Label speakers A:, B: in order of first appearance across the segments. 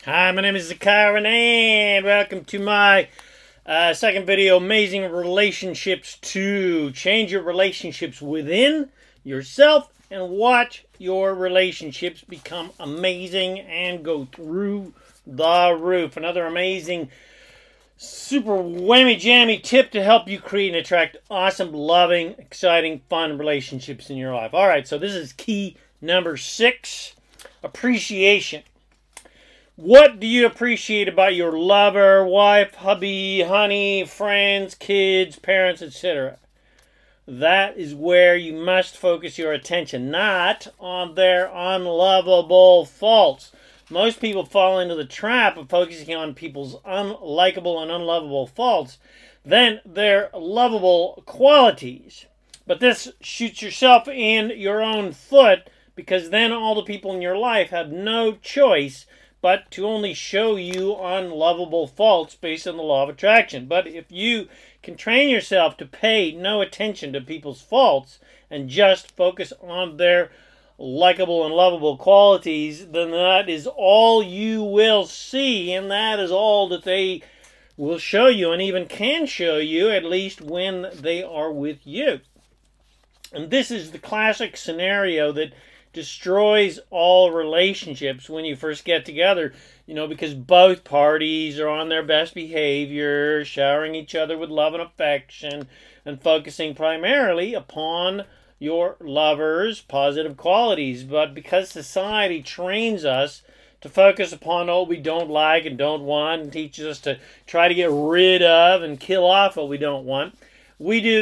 A: Hi, my name is Zakarin, and welcome to my second video, Amazing Relationships 2. Change your relationships within yourself and watch your relationships become amazing and go through the roof. Another amazing, super whammy jammy tip to help you create and attract awesome, loving, exciting, fun relationships in your life. Alright, so this is key number 6, appreciation. What do you appreciate about your lover, wife, hubby, honey, friends, kids, parents, etc.? That is where you must focus your attention, not on their unlovable faults. Most people fall into the trap of focusing on people's unlikable and unlovable faults than their lovable qualities. But this shoots yourself in your own foot, because then all the people in your life have no choice but to only show you unlovable faults based on the law of attraction. But if you can train yourself to pay no attention to people's faults and just focus on their likable and lovable qualities, then that is all you will see, and that is all that they will show you, and even can show you, at least when they are with you. And this is the classic scenario that destroys all relationships when you first get together, because both parties are on their best behavior, showering each other with love and affection, and focusing primarily upon your lover's positive qualities. But because society trains us to focus upon what we don't like and don't want, and teaches us to try to get rid of and kill off what we don't want, we do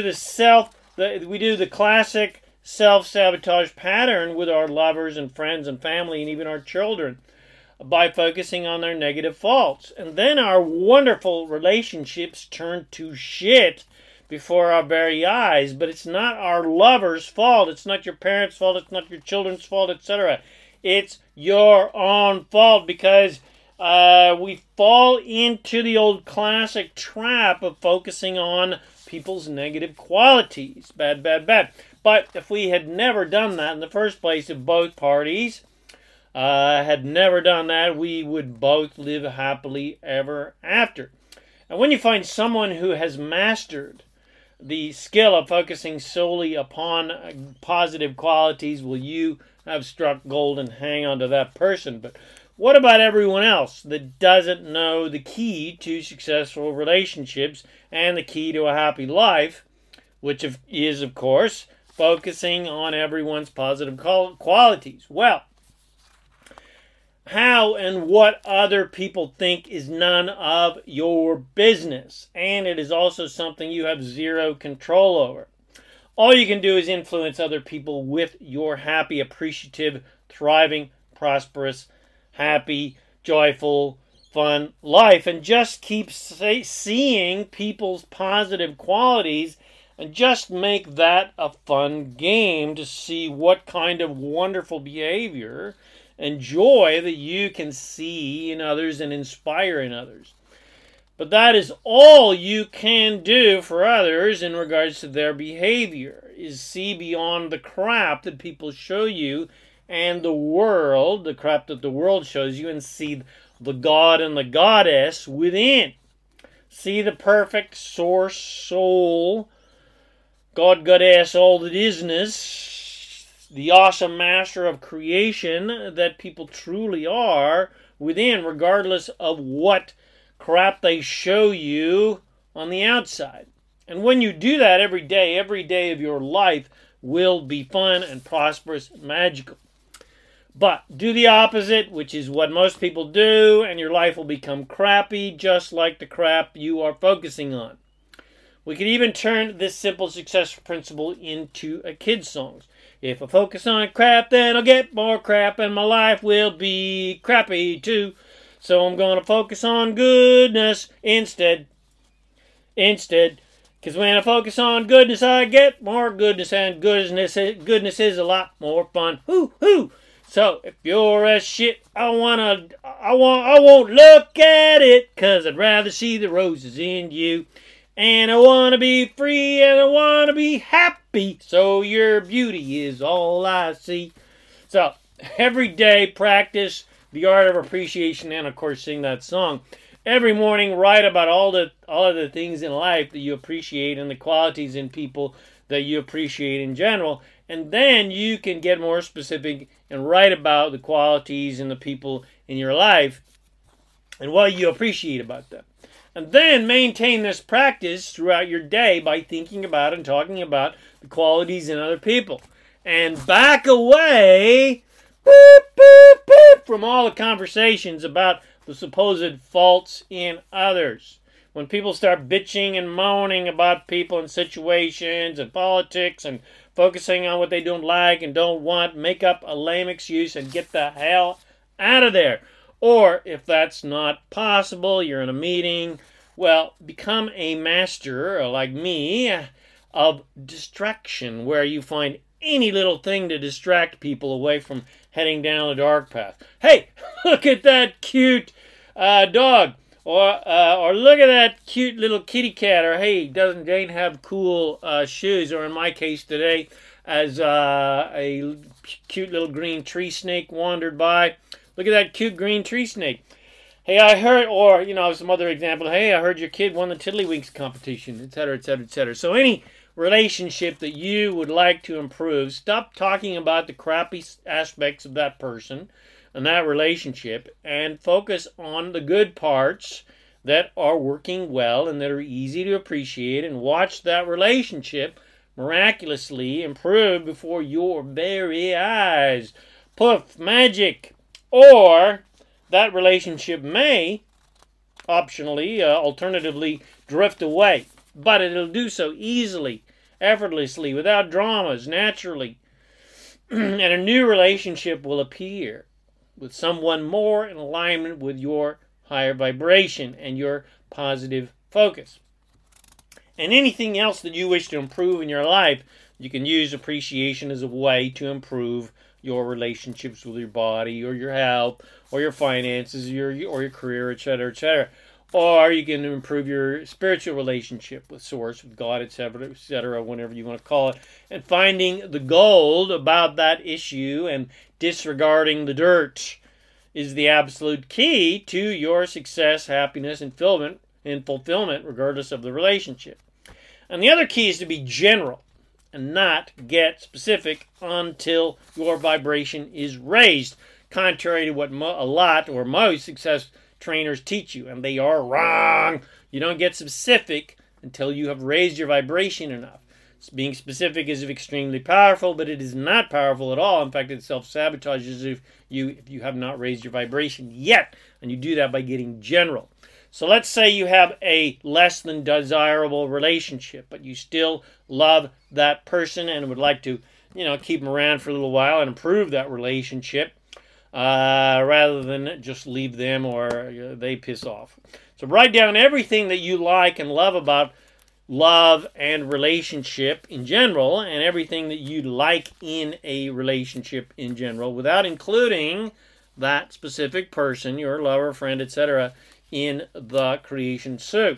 A: the classic self-sabotage pattern with our lovers and friends and family and even our children by focusing on their negative faults. And then our wonderful relationships turn to shit before our very eyes. But it's not our lover's fault. It's not your parents' fault. It's not your children's fault, etc. It's your own fault, because we fall into the old classic trap of focusing on people's negative qualities. Bad, bad, bad. But if we had never done that in the first place, if both parties had never done that, we would both live happily ever after. And when you find someone who has mastered the skill of focusing solely upon positive qualities, will you have struck gold and hang on to that person. But what about everyone else that doesn't know the key to successful relationships and the key to a happy life, which is, of course, focusing on everyone's positive qualities? Well, how and what other people think is none of your business, and it is also something you have zero control over. All you can do is influence other people with your happy, appreciative, thriving, prosperous, happy, joyful, fun life, and just keep seeing people's positive qualities, and just make that a fun game to see what kind of wonderful behavior and joy that you can see in others and inspire in others. But that is all you can do for others in regards to their behavior, is see beyond the crap that people show you and the crap that the world shows you, and see the God and the Goddess within. See the perfect source soul, God, Goddess, all that isness, the awesome master of creation that people truly are within, regardless of what crap they show you on the outside. And when you do that every day of your life will be fun and prosperous and magical. But do the opposite, which is what most people do, and your life will become crappy, just like the crap you are focusing on. We could even turn this simple success principle into a kid's song. If I focus on crap, then I'll get more crap, and my life will be crappy too. So I'm going to focus on goodness instead. Because when I focus on goodness, I get more goodness, and goodness is a lot more fun. Hoo hoo! So if you're a shit, I won't look at it, 'cause I'd rather see the roses in you. And I want to be free, and I want to be happy, so your beauty is all I see. So every day practice The Art of Appreciation, and of course sing that song. Every morning write about all of the things in life that you appreciate and the qualities in people that you appreciate in general. And then you can get more specific and write about the qualities and the people in your life and what you appreciate about them. And then maintain this practice throughout your day by thinking about and talking about the qualities in other people. And back away from all the conversations about the supposed faults in others. When people start bitching and moaning about people and situations and politics and focusing on what they don't like and don't want, make up a lame excuse and get the hell out of there. Or if that's not possible, you're in a meeting, well, become a master, like me, of distraction, where you find any little thing to distract people away from heading down the dark path. Hey, look at that cute dog. Or look at that cute little kitty cat. Or hey, doesn't Jane have cool shoes? Or in my case today, as a cute little green tree snake wandered by. Look at that cute green tree snake. Hey, I heard, or some other example. Hey, I heard your kid won the Tiddlywinks competition, etc., etc., etc. So any relationship that you would like to improve, stop talking about the crappy aspects of that person and that relationship and focus on the good parts that are working well and that are easy to appreciate, and watch that relationship miraculously improve before your very eyes. Poof, magic. Or that relationship may optionally, alternatively, drift away. But it'll do so easily, effortlessly, without dramas, naturally. And a new relationship will appear with someone more in alignment with your higher vibration and your positive focus. And anything else that you wish to improve in your life, you can use appreciation as a way to improve your relationships with your body or your health or your finances or your career, etc., etc. Or you can improve your spiritual relationship with Source, with God, etc., etc., whatever you want to call it. And finding the gold about that issue and disregarding the dirt is the absolute key to your success, happiness, and fulfillment, regardless of the relationship. And the other key is to be general and not get specific until your vibration is raised, contrary to what a lot or most success trainers teach you, and they are wrong. You don't get specific until you have raised your vibration enough. Being specific is extremely powerful, but it is not powerful at all. In fact, it self-sabotages if you have not raised your vibration yet, and you do that by getting general. So let's say you have a less than desirable relationship, but you still love that person and would like to, keep them around for a little while and improve that relationship, rather than just leave them or they piss off. So write down everything that you like and love about love and relationship in general, and everything that you like in a relationship in general, without including that specific person, your lover, friend, etc., in the creation soup.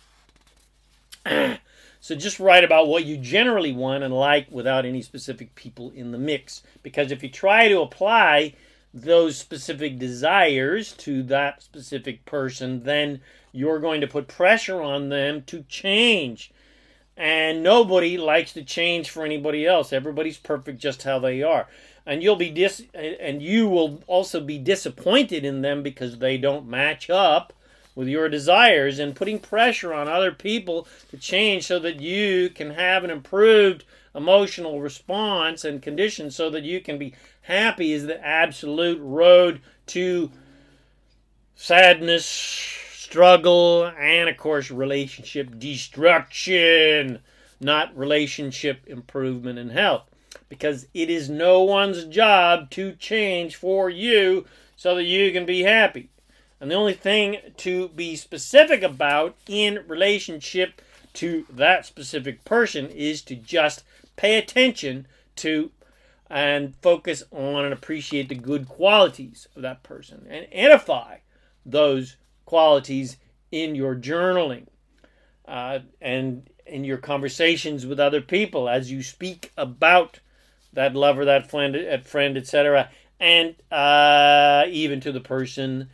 A: So just write about what you generally want and like without any specific people in the mix. Because if you try to apply those specific desires to that specific person, then you're going to put pressure on them to change. And nobody likes to change for anybody else. Everybody's perfect just how they are. And you will also be disappointed in them because they don't match up with your desires, and putting pressure on other people to change so that you can have an improved emotional response and condition so that you can be happy is the absolute road to sadness, struggle, and of course relationship destruction, not relationship improvement and health. Because it is no one's job to change for you so that you can be happy. And the only thing to be specific about in relationship to that specific person is to just pay attention to and focus on and appreciate the good qualities of that person and edify those qualities in your journaling and in your conversations with other people as you speak about that lover, that friend, etc., and even to the person,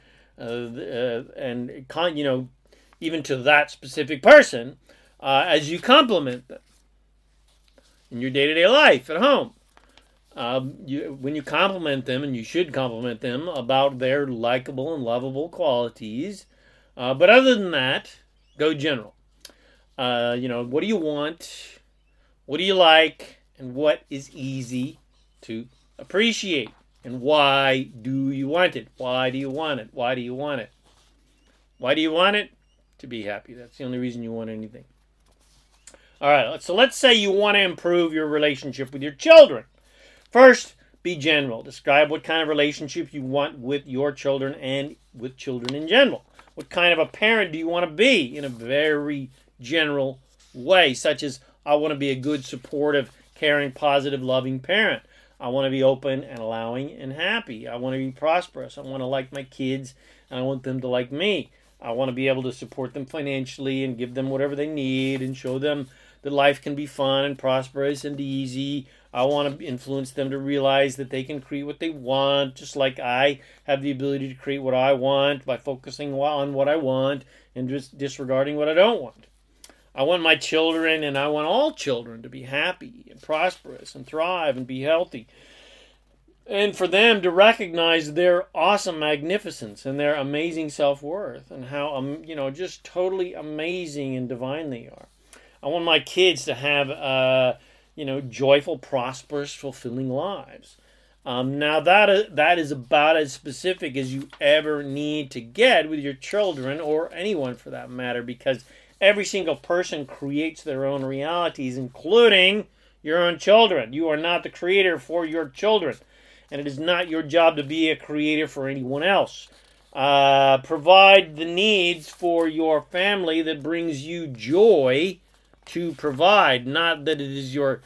A: even to that specific person, as you compliment them in your day-to-day life at home. When you compliment them, and you should compliment them about their likable and lovable qualities, but other than that, go general. What do you want? What do you like? And what is easy to appreciate? And why do you want it? Why do you want it? Why do you want it? Why do you want it? To be happy. That's the only reason you want anything. All right, so let's say you want to improve your relationship with your children. First, be general. Describe what kind of relationship you want with your children and with children in general. What kind of a parent do you want to be in a very general way, such as, I want to be a good, supportive, caring, positive, loving parent. I want to be open and allowing and happy. I want to be prosperous. I want to like my kids, and I want them to like me. I want to be able to support them financially and give them whatever they need and show them that life can be fun and prosperous and easy. I want to influence them to realize that they can create what they want, just like I have the ability to create what I want by focusing on what I want and just disregarding what I don't want. I want my children, and I want all children, to be happy and prosperous and thrive and be healthy. And for them to recognize their awesome magnificence and their amazing self-worth and how, just totally amazing and divine they are. I want my kids to have, joyful, prosperous, fulfilling lives. Now that is about as specific as you ever need to get with your children, or anyone for that matter, because every single person creates their own realities, including your own children. You are not the creator for your children, and it is not your job to be a creator for anyone else. Provide the needs for your family that brings you joy to provide, not that it is your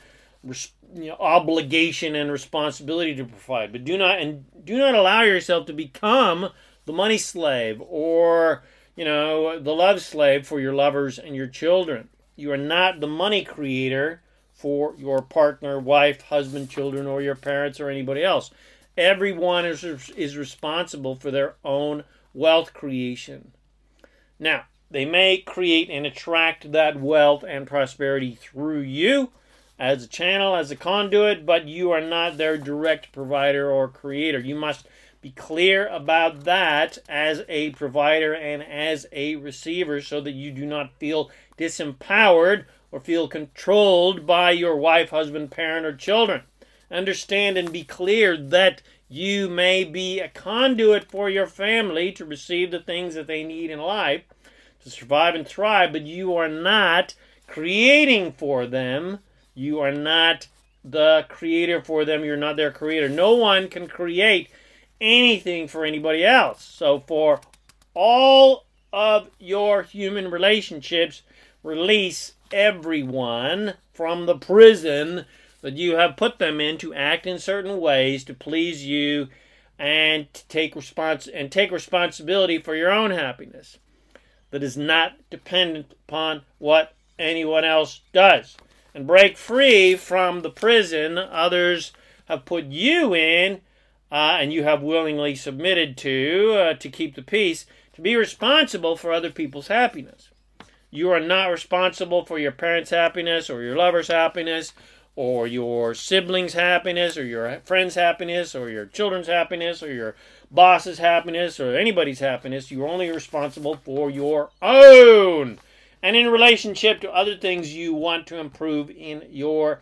A: obligation and responsibility to provide. But do not allow yourself to become the money slave or the love slave for your lovers and your children. You are not the money creator for your partner, wife, husband, children, or your parents or anybody else. Everyone is responsible for their own wealth creation. Now, they may create and attract that wealth and prosperity through you as a channel, as a conduit, but you are not their direct provider or creator. You must be clear about that as a provider and as a receiver, so that you do not feel disempowered or feel controlled by your wife, husband, parent, or children. Understand and be clear that you may be a conduit for your family to receive the things that they need in life to survive and thrive, but you are not creating for them. You are not the creator for them. You're not their creator. No one can create anything for anybody else. So for all of your human relationships, release everyone from the prison that you have put them in to act in certain ways to please you and to take responsibility for your own happiness that is not dependent upon what anyone else does. And break free from the prison others have put you in, and you have willingly submitted to keep the peace, to be responsible for other people's happiness. You are not responsible for your parents' happiness or your lover's happiness or your siblings' happiness or your friends' happiness or your children's happiness or your boss's happiness or anybody's happiness. You are only responsible for your own. And in relationship to other things you want to improve in your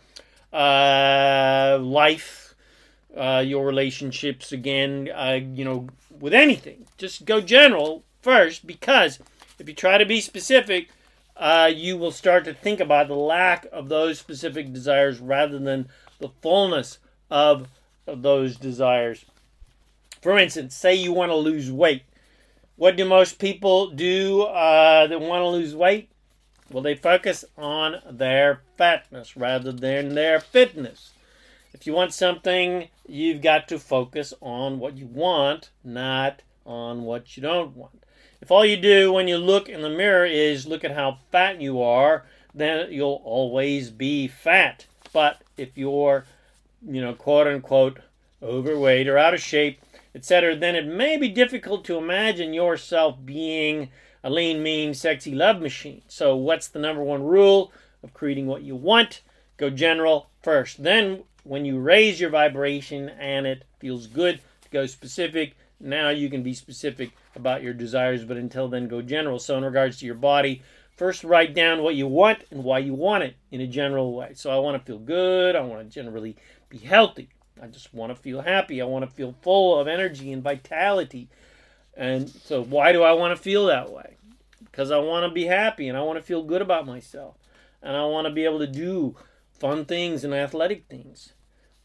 A: life, your relationships, again, with anything. Just go general first, because if you try to be specific, you will start to think about the lack of those specific desires rather than the fullness of those desires. For instance, say you want to lose weight. What do most people do that want to lose weight? Well, they focus on their fatness rather than their fitness. If you want something, you've got to focus on what you want, not on what you don't want. If all you do when you look in the mirror is look at how fat you are, then you'll always be fat. But if you're, quote unquote, overweight or out of shape, etc., then it may be difficult to imagine yourself being a lean, mean, sexy love machine. So what's the number one rule of creating what you want? Go general first. Then when you raise your vibration and it feels good to go specific, now you can be specific about your desires, but until then, go general. So in regards to your body, first write down what you want and why you want it in a general way. So I want to feel good. I want to generally be healthy. I just want to feel happy. I want to feel full of energy and vitality. And so why do I want to feel that way? Because I want to be happy and I want to feel good about myself. And I want to be able to do fun things and athletic things.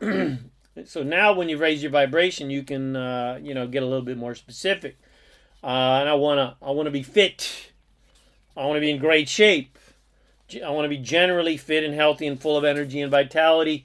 A: So now when you raise your vibration, you can get a little bit more specific. And I want to be fit. I want to be in great shape. I want to be generally fit and healthy and full of energy and vitality.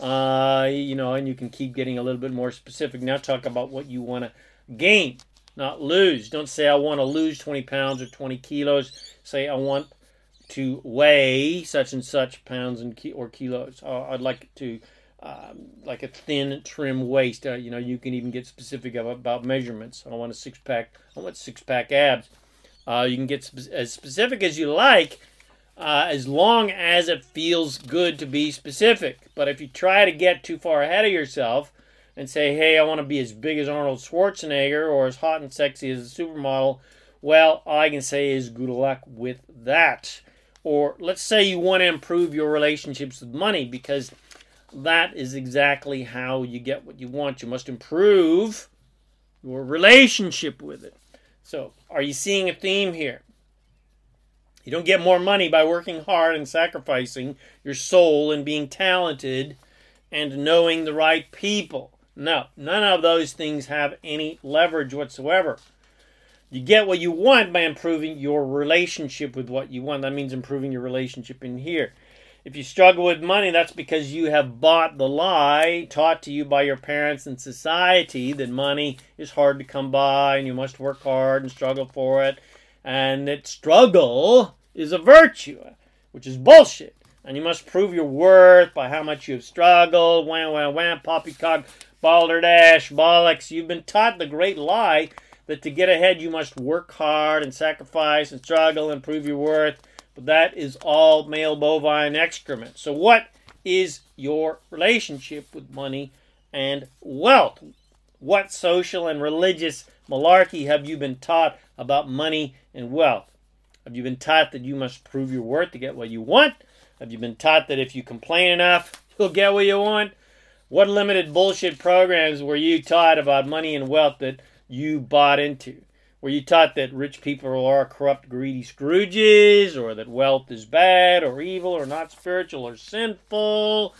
A: And you can keep getting a little bit more specific. Now talk about what you want to gain, not lose. Don't say I want to lose 20 pounds or 20 kilos. Say I want to weigh such and such pounds or kilos. I'd like to, like a thin, trim waist. You can even get specific about measurements. I want a six-pack. I want six-pack abs. You can get as specific as you like, as long as it feels good to be specific. But if you try to get too far ahead of yourself and say, hey, I want to be as big as Arnold Schwarzenegger or as hot and sexy as a supermodel, well, all I can say is good luck with that. Or let's say you want to improve your relationships with money, because that is exactly how you get what you want. You must improve your relationship with it. So, are you seeing a theme here? You don't get more money by working hard and sacrificing your soul and being talented and knowing the right people. No, none of those things have any leverage whatsoever. You get what you want by improving your relationship with what you want. That means improving your relationship in here. If you struggle with money, that's because you have bought the lie taught to you by your parents and society that money is hard to come by and you must work hard and struggle for it. And that struggle is a virtue, which is bullshit. And you must prove your worth by how much you have struggled. Wham, poppycock, balderdash, bollocks. You've been taught the great lie that to get ahead you must work hard and sacrifice and struggle and prove your worth. But that is all male bovine excrement. So what is your relationship with money and wealth? What social and religious malarkey have you been taught about money and wealth? Have you been taught that you must prove your worth to get what you want? Have you been taught that if you complain enough, you'll get what you want? What limited bullshit programs were you taught about money and wealth that you bought into? Were you taught that rich people are corrupt, greedy Scrooges, or that wealth is bad or evil or not spiritual or sinful?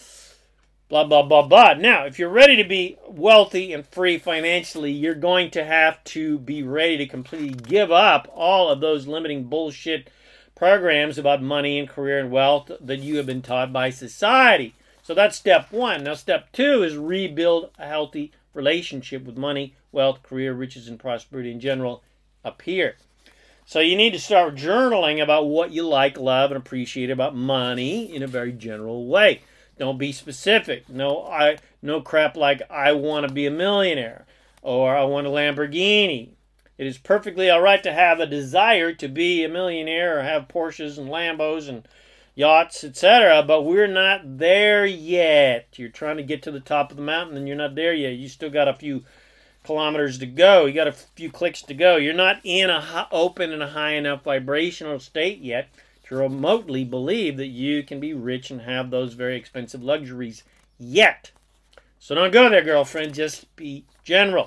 A: Blah, blah, blah, blah. Now, if you're ready to be wealthy and free financially, you're going to have to be ready to completely give up all of those limiting bullshit programs about money and career and wealth that you have been taught by society. So that's step one. Now, step two is rebuild a healthy relationship with money, wealth, career, riches, and prosperity in general up here. So you need to start journaling about what you like, love, and appreciate about money in a very general way. Don't be specific. No crap like I want to be a millionaire or I want a Lamborghini. It is perfectly all right to have a desire to be a millionaire or have Porsches and Lambos and yachts, etc., but we're not there yet. You're trying to get to the top of the mountain and you're not there yet. You still got a few kilometers to go. You got a few clicks to go. You're not in a open and a high enough vibrational state yet to remotely believe that you can be rich and have those very expensive luxuries yet. So don't go there, girlfriend. Just be general.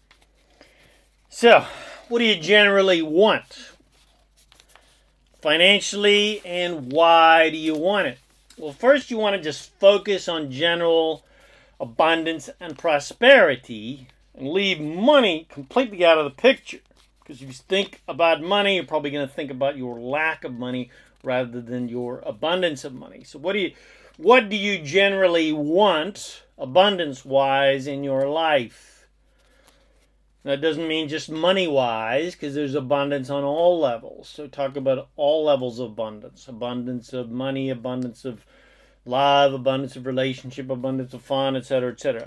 A: So, what do you generally want financially, and why do you want it? Well, first you want to just focus on general abundance and prosperity and leave money completely out of the picture. Because if you think about money, you're probably going to think about your lack of money rather than your abundance of money. So what do you generally want abundance-wise in your life? That doesn't mean just money-wise, because there's abundance on all levels. So talk about all levels of abundance. Abundance of money, abundance of love, abundance of relationship, abundance of fun, etc., etc.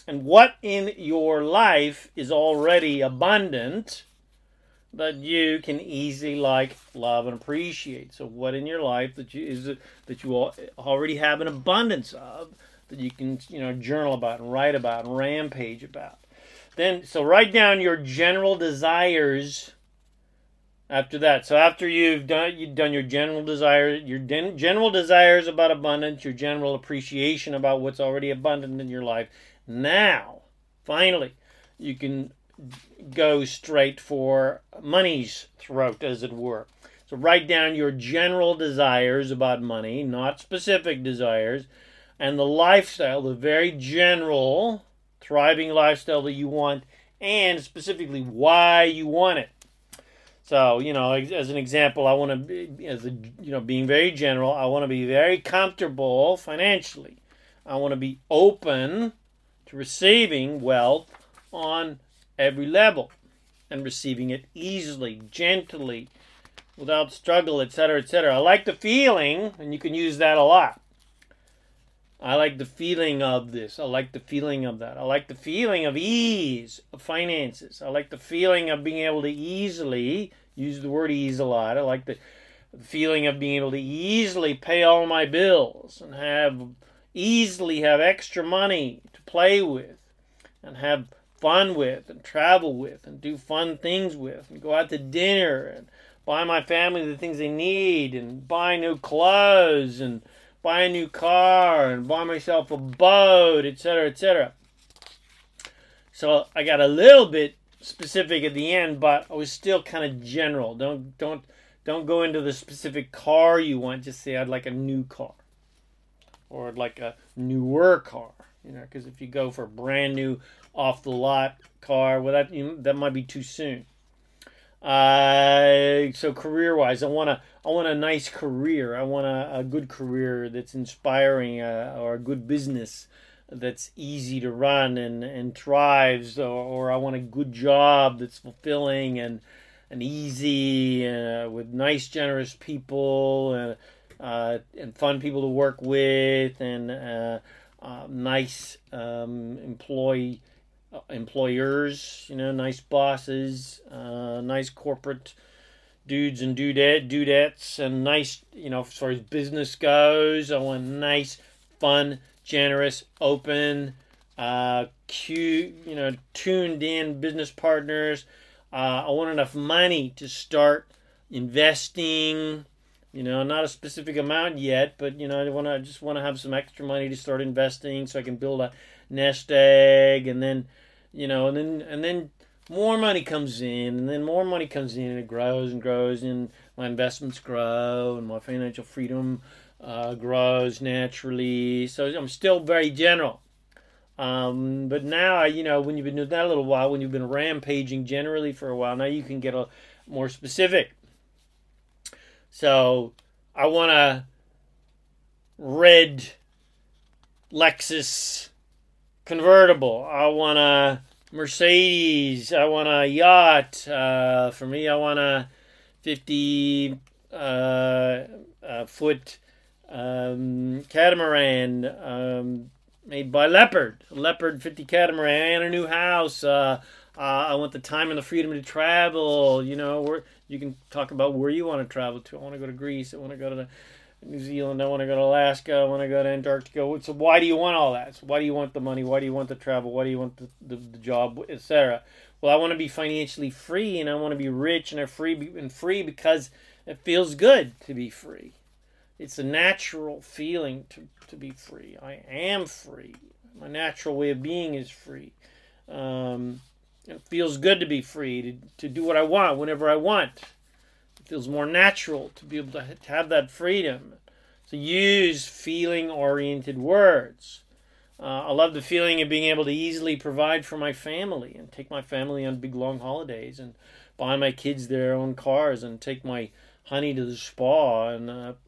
A: And what in your life is already abundant that you can easily like, love, and appreciate? So what in your life that you already have an abundance of that you can journal about and write about and rampage about? Then so write down your general desires. After that, so after you've done your general desires, general desires about abundance, your general appreciation about what's already abundant in your life. Now, finally, you can go straight for money's throat, as it were. So write down your general desires about money, not specific desires, and the lifestyle, the very general, thriving lifestyle that you want, and specifically why you want it. So, as an example, I want to be, being very general, I want to be very comfortable financially. I want to be open to receiving wealth on every level and receiving it easily, gently, without struggle, etc., etc. I like the feeling, and you can use that a lot. I like the feeling of this. I like the feeling of that. I like the feeling of ease of finances. I like the feeling of being able to easily, use the word ease a lot. I like the feeling of being able to easily pay all my bills and easily have extra money to play with and have fun with and travel with and do fun things with and go out to dinner and buy my family the things they need and buy new clothes and buy a new car and buy myself a boat, etc., etc. So I got a little bit specific at the end, but I was still kind of general. Don't go into the specific car you want. Just say I'd like a new car, or I'd like a newer car. Because if you go for a brand new off the lot car, well, that might be too soon. So career-wise, I want a nice career. I want a good career that's inspiring, or a good business that's easy to run and thrives, or I want a good job that's fulfilling and easy, with nice, generous people and fun people to work with, and nice employers, nice bosses, nice corporate dudes and dudettes, and nice, as far as business goes, I want nice, fun, generous, open, cute, tuned in business partners. I want enough money to start investing. Not a specific amount yet, but I just want to have some extra money to start investing so I can build a nest egg, and then and then more money comes in, and then more money comes in, and it grows and grows, and my investments grow, and my financial freedom grows naturally. So I'm still very general. But now, when you've been doing that a little while, when you've been rampaging generally for a while, now you can get more specific. So I want a red Lexus convertible. I want a Mercedes. I want a yacht. For me, I want a 50 foot catamaran made by Leopard. A Leopard 50 catamaran, a new house. I want the time and the freedom to travel. Where you can talk about where you want to travel to. I want to go to Greece. I want to go to New Zealand. I want to go to Alaska. I want to go to Antarctica. So why do you want all that? So why do you want the money? Why do you want the travel? Why do you want the job, etc.? Well, I want to be financially free, and I want to be rich and free because it feels good to be free. It's a natural feeling to be free. I am free. My natural way of being is free. It feels good to be free, to do what I want whenever I want. It feels more natural to be able to have that freedom. So use feeling-oriented words. I love the feeling of being able to easily provide for my family and take my family on big, long holidays and buy my kids their own cars and take my honey to the spa and,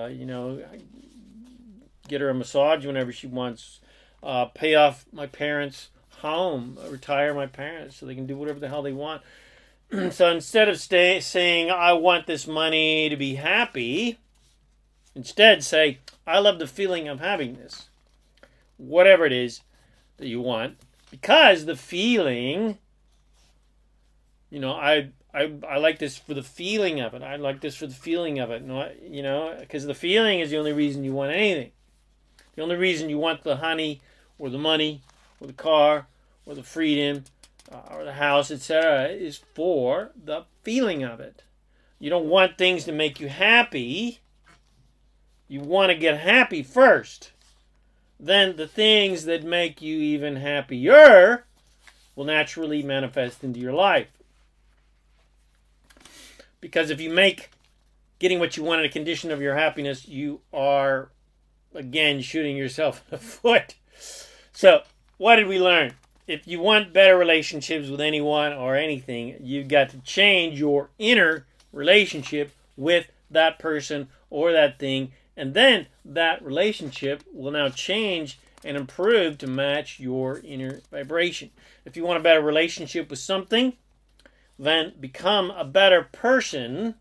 A: get her a massage whenever she wants, pay off my parents' home, retire my parents so they can do whatever the hell they want. So instead of saying, I want this money to be happy, instead say, I love the feeling of having this. Whatever it is that you want, Because the feeling, I like this for the feeling of it. I like this for the feeling of it. Because the feeling is the only reason you want anything. The only reason you want the honey or the money or the car or the freedom or the house, etc., is for the feeling of it. You don't want things to make you happy. You want to get happy first. Then the things that make you even happier will naturally manifest into your life. Because if you make getting what you want a condition of your happiness, you are, again, shooting yourself in the foot. So, what did we learn? If you want better relationships with anyone or anything, you've got to change your inner relationship with that person or that thing, and then that relationship will now change and improve to match your inner vibration. If you want a better relationship with something, then become a better person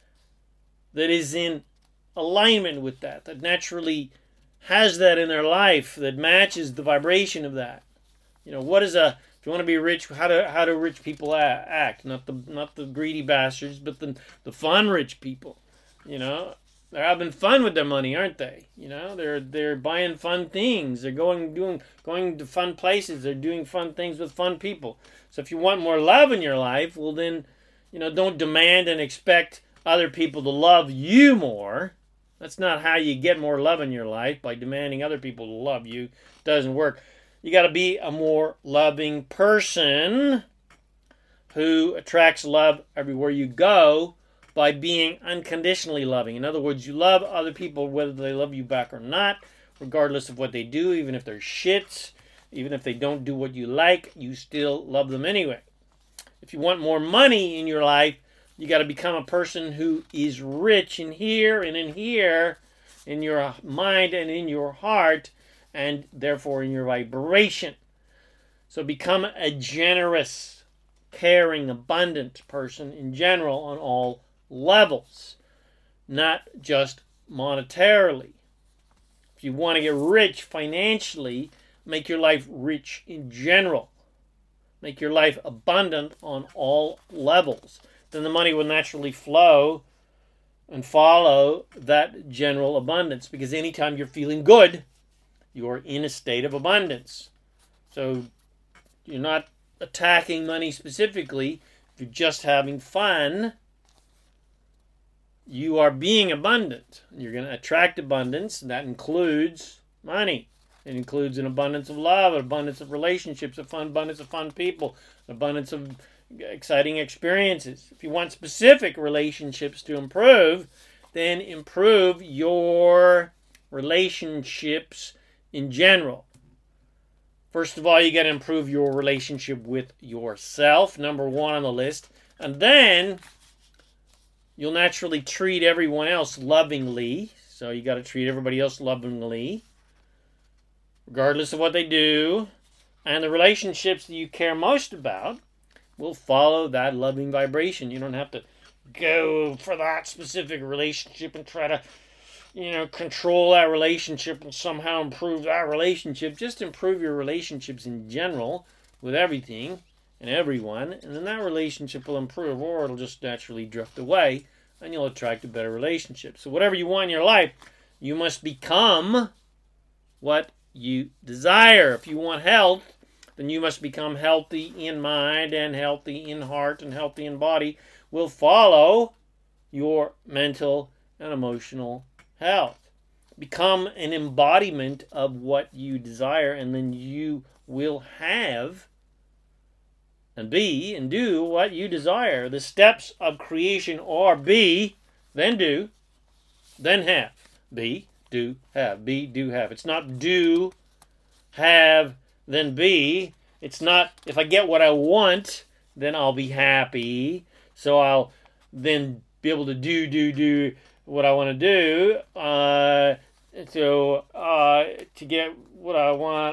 A: that is in alignment with that naturally has that in their life, that matches the vibration of that. If you want to be rich, how do rich people act? Not the greedy bastards, but the fun rich people. They're having fun with their money, aren't they? They're buying fun things. They're going to fun places. They're doing fun things with fun people. So if you want more love in your life, well then, don't demand and expect other people to love you more. That's not how you get more love in your life, by demanding other people to love you. It doesn't work. You got to be a more loving person who attracts love everywhere you go by being unconditionally loving. In other words, you love other people whether they love you back or not, regardless of what they do, even if they're shits, even if they don't do what you like, you still love them anyway. If you want more money in your life, you got to become a person who is rich in here and in here, in your mind and in your heart, and therefore in your vibration. So become a generous, caring, abundant person in general on all levels, not just monetarily. If you want to get rich financially, make your life rich in general. Make your life abundant on all levels. Then the money will naturally flow and follow that general abundance. Because anytime you're feeling good, you're in a state of abundance. So you're not attacking money specifically. If you're just having fun, you are being abundant. You're going to attract abundance, and that includes money. It includes an abundance of love, an abundance of relationships, abundance of fun people, an abundance of exciting experiences. If you want specific relationships to improve, then improve your relationships in general. First of all, you got to improve your relationship with yourself, number one on the list. And then you'll naturally treat everyone else lovingly. So you got to treat everybody else lovingly, regardless of what they do. And the relationships that you care most about will follow that loving vibration. You don't have to go for that specific relationship and try to, control that relationship and somehow improve that relationship. Just improve your relationships in general with everything and everyone, and then that relationship will improve, or it'll just naturally drift away, and you'll attract a better relationship. So whatever you want in your life, you must become what you desire. If you want health, then you must become healthy in mind and healthy in heart and healthy in body. Will follow your mental and emotional health. Become an embodiment of what you desire, and then you will have and be and do what you desire. The steps of creation are be, then do, then have. Be, do, have. Be, do, have. It's not do, have, then be. It's not if I get what I want, then I'll be happy. So I'll then be able to do what I want to do. To get what I want,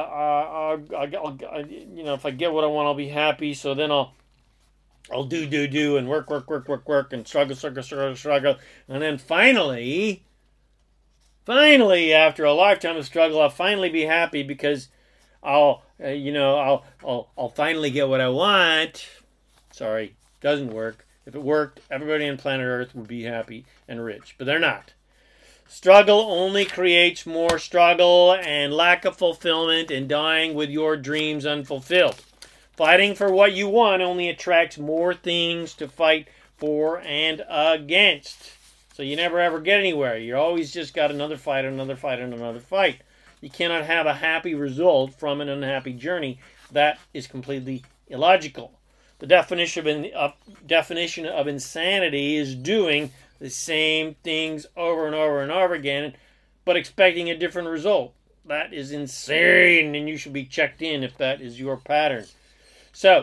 A: if I get what I want, I'll be happy. So then I'll do and work and struggle. And then finally, after a lifetime of struggle, I'll finally be happy because I'll I'll finally get what I want. Sorry, doesn't work. If it worked, everybody on planet Earth would be happy and rich, but they're not. Struggle only creates more struggle and lack of fulfillment and dying with your dreams unfulfilled. Fighting for what you want only attracts more things to fight for and against. So you never ever get anywhere. You always just got another fight, another fight, and another fight. You cannot have a happy result from an unhappy journey. That is completely illogical. The definition of insanity is doing the same things over and over and over again, but expecting a different result. That is insane, and you should be checked in if that is your pattern. So,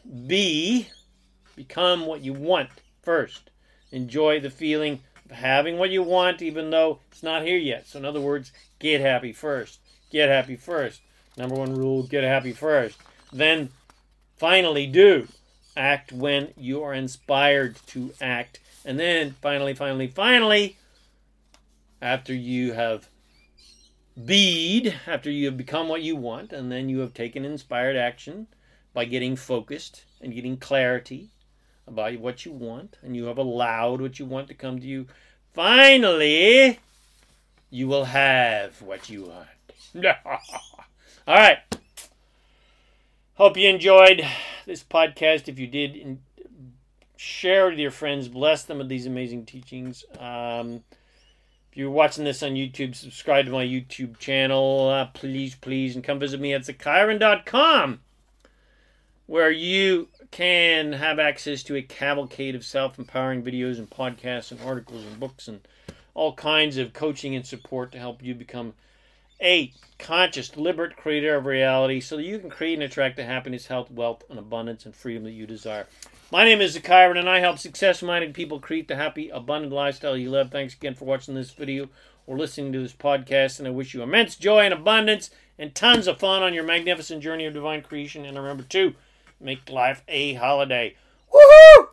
A: become what you want first. Enjoy the feeling of having what you want, even though it's not here yet. So, in other words, get happy first. Get happy first. Number one rule, get happy first. Then, finally, do. Act when you are inspired to act. And then, finally, after you have after you have become what you want, and then you have taken inspired action by getting focused and getting clarity about what you want, and you have allowed what you want to come to you, finally, you will have what you want. All right. Hope you enjoyed this podcast. If you did, share with your friends. Bless them with these amazing teachings. If you're watching this on YouTube, subscribe to my YouTube channel. Please. And come visit me at ZaKaiRan.com, where you can have access to a cavalcade of self-empowering videos and podcasts and articles and books and all kinds of coaching and support to help you become a conscious, deliberate creator of reality so that you can create and attract the happiness, health, wealth, and abundance and freedom that you desire. My name is ZaKaiRan, and I help success-minded people create the happy, abundant lifestyle you love. Thanks again for watching this video or listening to this podcast, and I wish you immense joy and abundance and tons of fun on your magnificent journey of divine creation. And remember, too, make life a holiday. Woohoo!